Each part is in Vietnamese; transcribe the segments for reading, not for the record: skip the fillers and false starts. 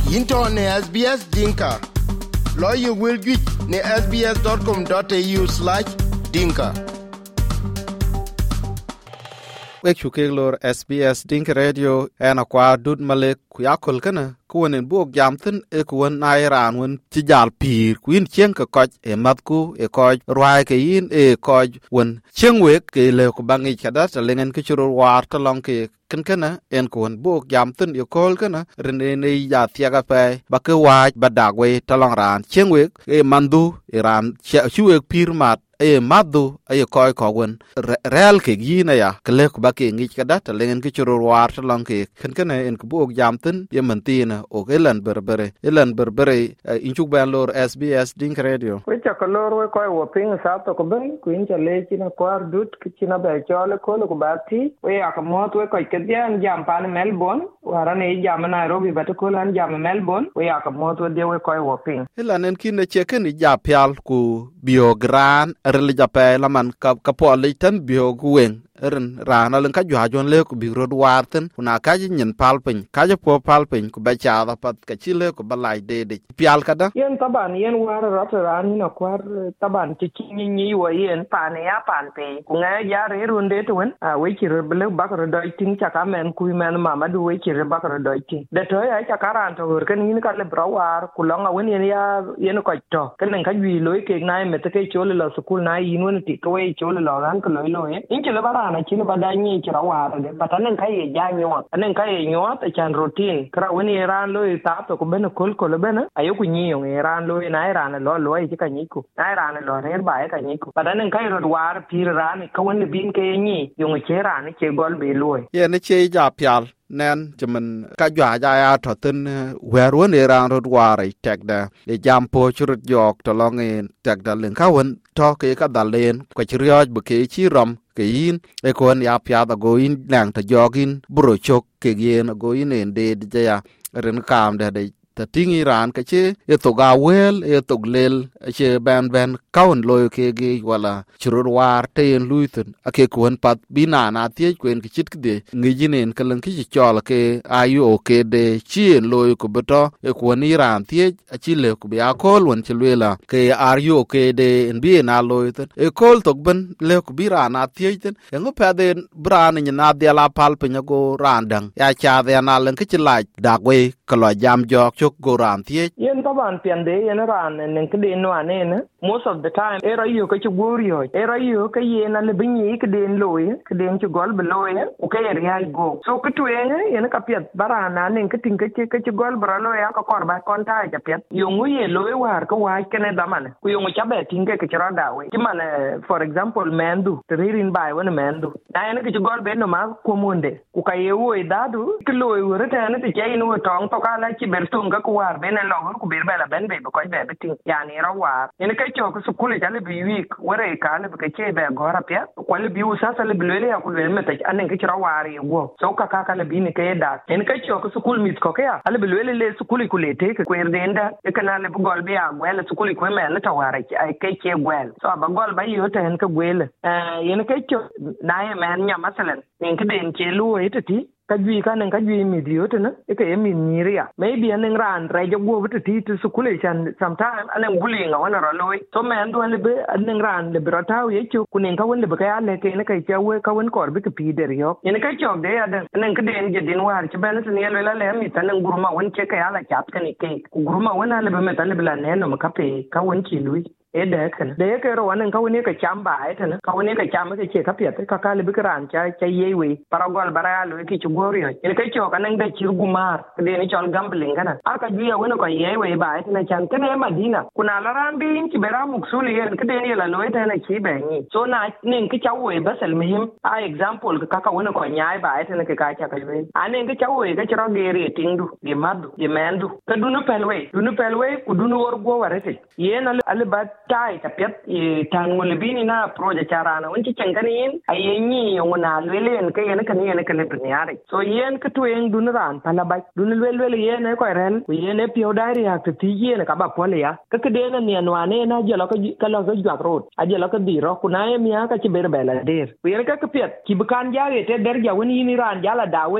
Into ne SBS Dinka. Lawyer will get ne sbs.com.au/dinka. Wek chukeng lor SBS Dinka Radio ena kwa dud malek kuyakol kana kuwanin buok jamtin kuwan na Iran wan tijal pir kuin chieng ka koj matku koj ruai ke yin koj wan chieng wek ke le ko bangi kadat lengen ke churu war talong ke kana en kuwan buok jamtin kol kana rene ne ya tiaga pe ba ke waj badagwe talong ran chieng wek mandu Iran chuwek pir mat madu koy kowen real ke gina ya kle ko ba ke ngi kada ta lengen ke churu war ta long ke kan en ko bok jamten yementina o elan berbere inchuk ban lor SBS Dinka Radio we cha kolor we koy wo ping sa to ko ben kuin cha le china kwar dut kichina ba chole ko ko bati we akamot we koy ke dian jam pan Melbourne warane jam Nairobi ba to ko lan jam Melbourne we akamot we de we koy wo ping elan en kin che ken ja pial ku biogran relja pe laman ka politan bio gwen eren rana len ka jwa jon le ko bi rod warten kuna ka nyen palpin ka je po palpin ku ba cha da pat ka chile ko balai de pial kada yen taban yen war rat ran no kwar taban ti ni wo yen pan ya pan pe ku nga ya re runde to wen we ki re ble ba ko do tin cha ka men ku men mama du we ki re ba ko do tin de to ya cha karan to ur kan ni ka le brawar ku longa wen yen ko to kan ka wi loy ke nai me te ke chole lo school nai yin wen ti ko we chole lo ran ko loy in ki le bara na chini badanyi kira wara de batanen kai ya nyot anen kai nyot a chan routine kra woni ran lo ta to ko ben kol ben ayo ku nyiyo ran lo na ran lo ai ka nyiku na ran lo rer ba ka nyiku batanen kai ro war pir ran ka woni bin ke nyi yung che ran che gol be lo ye ne che ja pial nen jaman ka jwa ja ya thoten werun Iran rod ware tekda e jampo churut yok to longen tekda len ka won to ke ka dalen ko chrioj bu ke chi rom ke yin e kon ya pya da goin nang ta jogin bro chok ke yen goin en de ja ren kam de ta ting Iran ka che to ga wel to glel che ben kaun loy ke gi wala churur war ten luiten ake kon pat bina na tie kwen ki chit de ngi jinen kalan ki chol ke ayu ke de chien loy ko beto e kon Iran tie a chile ko ya kol won chilwela ke ayu ke de nbi na loy ten e kol tok ben le ko bira na tie ten ngo pa de bran ni na de la pal pe go randang ya cha de na len ki chilai dagwe kala jam jok goran tie yen taban piande yen ran nen kede no anene most of the time era yu ka chugorio era yu ka yen ale binyi keden loye keden chugol beloye o ka yer ya go so kutwene yen ka piet barana nen kitin ka chugol bralo ya ka korba konta ja piet yungu ye loye war ka wa kene daman ku yungu chabe tinge ka chira dawe kimane for example mendu tririn bai wona mendu na yen ka chugol be no ma komunde ku ka ye wo idadu kloye wore tane te chain wo tong to kala chi bertung ka war bene lo ku ber bela ben be ko be bitin yani rawar ene kai cho ko sukule jale bi week wore ka le ke che be gora pia ko le bi usa sale bilele ya ku le meta anen ke rawar ye go so ka le bi ne ke da ene kai cho ko sukul mit ko ke ya ale bilele le sukule ku le te ko erdenda e kana le gol be ya gwele sukule ko me le tawara ai ke che gwel so ba gol ba yo te en ka gwele ene kai cho na ye men nya masalan nen ke den che lu e ti kajui kanen kajui midiote na eke emi niria maybe anen ran rejo go to sukule chan sometime anen bulinga wana roloi so men do le be anen ran le brataw yechu kunen ka won le be ka le ke ne kai chawe ka won kor be ke pider yo ene ka chok de anen ke den je din war che ben ne le la le mi tanen guruma won che ka ala chap ke ne ke guruma wona le be metan le bla ne no ka pe ka won chi lui ede kan de ke ro anen ka woni ka chamba ai tan ka woni ka chamba ke che ka piet ka le be ran cha yewe paragol baraya lo ke gorio ene kai cho kanen da chirgumar de ni chol gambling kana aka juya wona ko yewe ba ita chan kene madina kuna laran bin ki bera muksuli yen kede ni la loita na ki be ni so na nin ki chawo e basal muhim a example ka ka wona ko nyaay ba ita ne ka cha ka wen ane ki chawo e ka chiro gere tindu ge madu ge mendu ka dunu pelwe ku dunu worgo warete yen al ba tai ka pet e tan mo le bini na project charana won ki changani yin ayenyi yona lelen ke yen kan yen kan le nyare so yen ka tuen dunran palabai dunul wel yen ko ren ku yen e pio dari ak ti yen ka ba pole ya ka kede na ni anwane na jelo ka lo ga jwa road a jelo ka diro ku na e miya ka ci ber bela der ku yen ka piet ki bukan jare te der ja woni ni ran jala dawe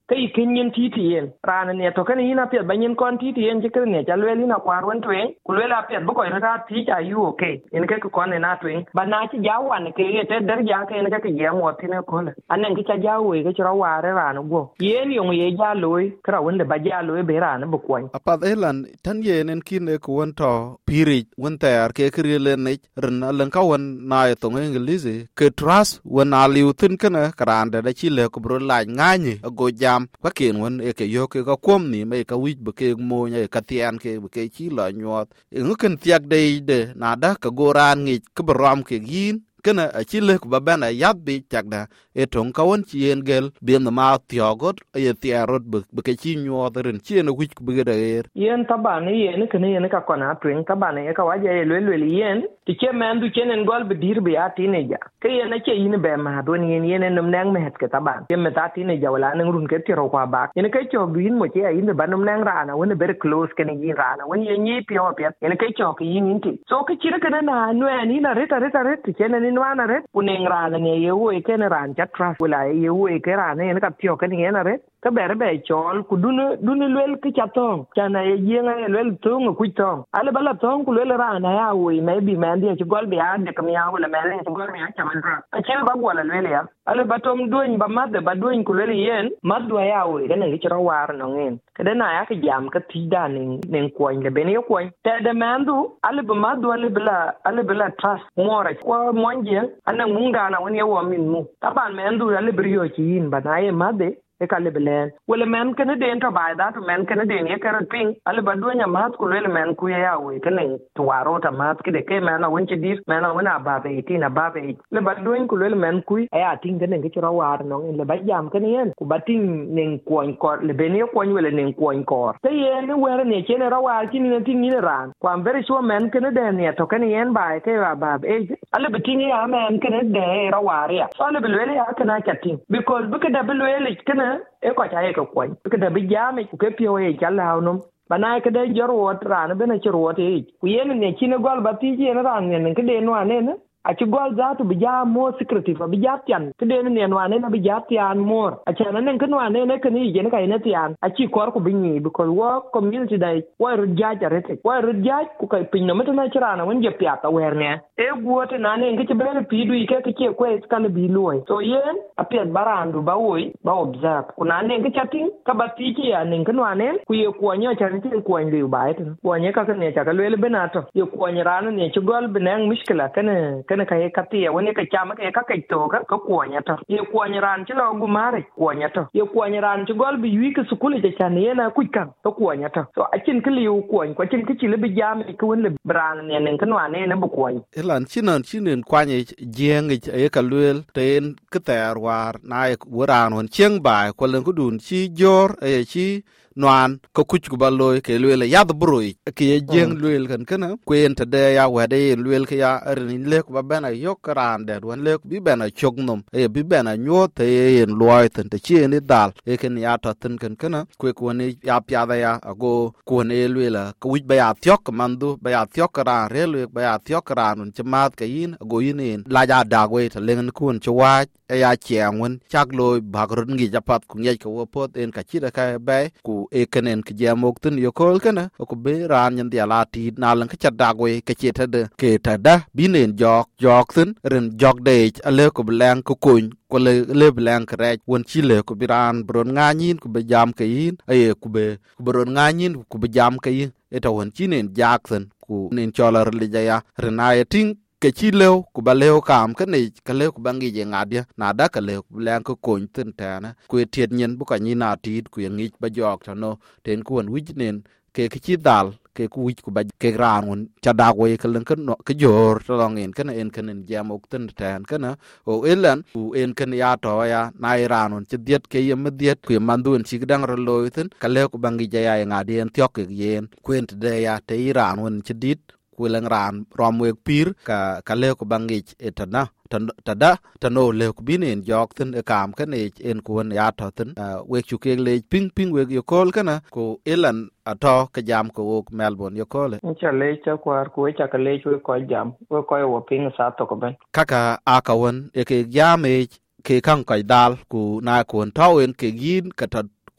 kai kinyin titien ran ne to kan ina pet banyin kon titien je kan ne jalweli na kwarwan twen kulwela pet bu ko ra ti ja yu okay in kai ko ne na twen bana ci jawan ke te dar ja ke ne ka ye mo tin ko la anen ki ja jawe ke ra ware ran go yen yong ye ja loy kra wonde ba ja loy be ran bu ko apa elan tan ye nen kin ne ko won to piri won ter ke krile ne ren len ka won na to ngelize ke trust won aliu tin kana kran da ci le ko bro la ngani go jam ka ken won e ke yo ke ka kom ni me ka wi be ke mo nya ka tian ke be ke ci la nyot ngken tiak de na da ka go ran ngi ke brom ke yin kana a chile ku babana yabbi chakda e ton kawon chien gel bien ma tiogot e tiarot be ke chi nyodren chien wich ku be der yen tabane yen kene yen ka kona twen tabane ka waje lwelwel yen ti che men du chenen gol be dir be atineja ke yen che yin be ma don yen num nang me het ke taban ke me atineja wala nang run ke tiro kwa bak yen ke cho bin mo che yin be num nang rana won be close ke yin rana won yen yi pio pet yen ke cho ke yin ti so ke chire ke na no ani na reta chenen ni wana ret kuning rana ne yewu ke na ran chat trust wala yewu ke rana ne ka tio ke ni na ret ka bere be chol ku dunu lwel ke chatong chana ye yenga lwel tung ku tong ale bala tong ku lwel rana ya wi maybe man dia gol be ande kam ya wala man dia gol me chaman ra a chen ba wala lwel ya ale batom duin ba madde ba duin ku lwel yen madwa ya wi ke ne chira war no ngin ke na ya ke jam ka tida nen koin le bene koin te de mandu ale ba madwa ale bala trust mora ko monje ana munga na woni wo min mu taban mandu ale brio chi yin ba na ye madde e kalle belen wala men kene den to bai da to men kene den ye karat ping ale badunya mat ku le men ku ya we kene to waro ta mat ke de ke men na wonche dir men na wona ba be ti na ba be le badunya ku le men ku ya ting kene ke chro war no le ba jam kene yen ku bating nen koin ko le ben ye koin wala nen koin ko te ye ne wera ne chene ra war ti ni ting ni ran ku am very sure men kene den ye to kene yen ba ke ba be ale bating ya men kene de ra war ya so le le ya kana chating because buka da le kene e ko chaye ko kwon ke da bi jame ku ke pio e jalla hawnum bana ke da jorwot ran bena chirwot e ku yen ne chine gol bati je ran ne ke de no ane a ci gol za tu bija mo secretive bija tian ke de ne no ane na bija tian mor a chana ne ke no ane ne ke ni je ne kai ne tian a ci kor ku binyi because work community dai wa ru jaja rete wa ru jaj ku kai pin no meta na chirana won je pya ta wer ne e guote na ne ke bele pidu ke ko e skal bi loy so yen a pet barandu ba woi ba observe ku na ne ke chatin ka bati ki ya ne ke no ane ku ye ko nyo chan ti ko nyu ba et ko nye ka ne cha ka le benato ye ko nyirana ne ci gol benang mishkila kana kai katia woni ka chama ka kai to ka ko nyata ye ko nyiran ci lo gumare ko nyata ye ko nyiran ci gol bi wi ka sukule ja chan ye na ku kan to ko nyata so a cin kili ko ko cin ki le bi jam ko won le bran ne ne kan wane ne bu ko elan chinen kwanye jeng e ka lwel ten keter war na waran won cheng bai ko len ku dun chi jor e chi nuan ko kuch ku baloy ke lwel ya broi ke jeng lwel kan kana kwen ta de ya wade lwel ke ya rin le ku bana yok ran de won le bi bana chognum e bi bana nyot e en loy tan te chi ni dal e ken ya ta tan kan kana ku ni ya pya da ya ago ku ne lwel ku wi ba ya tyok mandu ba ya tyok ran re lwel ba ya tyok ran un chamat ke yin ago yin la ja da we ta len ku un chwa e ya cheng won chak loy bagrun ngi japat ku nyai ko pot en ka chi da ka ba ku e kenen ke jamok tun yo kol kana ko be ran nyen dia lati na lan ka chadagwe ke cheta de ke tada binen jok tun ren jok de ale ko blang ko kun ko le blang kre won chi le ko biran bron nga nyin ko be jam ke yin e ko be bron nga nyin ko be jam ke yin e ta won chi nen jaksen ku nen cholar le ja rena e ting ke chi lew ku ba lew kam ke ne ka lew ku bangi je ngadia na da ka lew blang ko kun tun ta na ku tiet nyen bu ka ni na ti ku ngi ba jok ta no ten ku won wij nen ke chi dal ke ku wij ku ba ke ran won cha da we ke len no ke jor to long en ken jam ok tun tan kana o elan u en ken ya to ya na iran won chi diet ke yem diet ku mandun chi dang ro lo tun ka lew ku bangi je ya ngadien tyok ke yen ku ent de ya te iran won chi dit kulang ran romwek pir ka le ko bangi etana tada tano le ko binen jok ten e kam kan en kuon ya to ten we chu ke le ping we yo kol kana ko elan ato ka jam ko ok Melbourne yo kole cha le cha kwar ko cha ka le chu ko jam ko wo ping sa to ko ben kaka akawon e ke jam ke kan kai dal ku na kuon tawen ke yin ka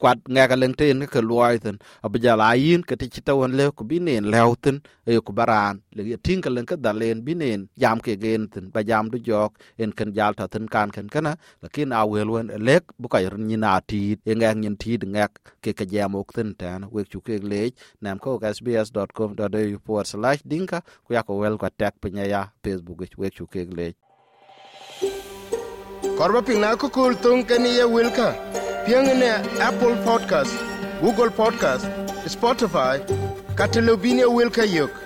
kwat nga ka leng ten ka luai ten abjala yin ka ti ta won le ku binen lewten e ku baran le tin ka leng ka dalen binen jam ke gen ten ba jam du jok en kan jal ta ten kan kana lakin a wel wen lek bu ka ni na ti e nga nyin ti ngak ke ka jam ok ten tan we chu ke le nam ko sbs.com.au/dinka ku ya ko wel ka tek pnya ya Facebook we chu ke le korba pina ko kul tung kani ye wilka piangene Apple Podcast, Google Podcast, Spotify, Catalobine wilka yok.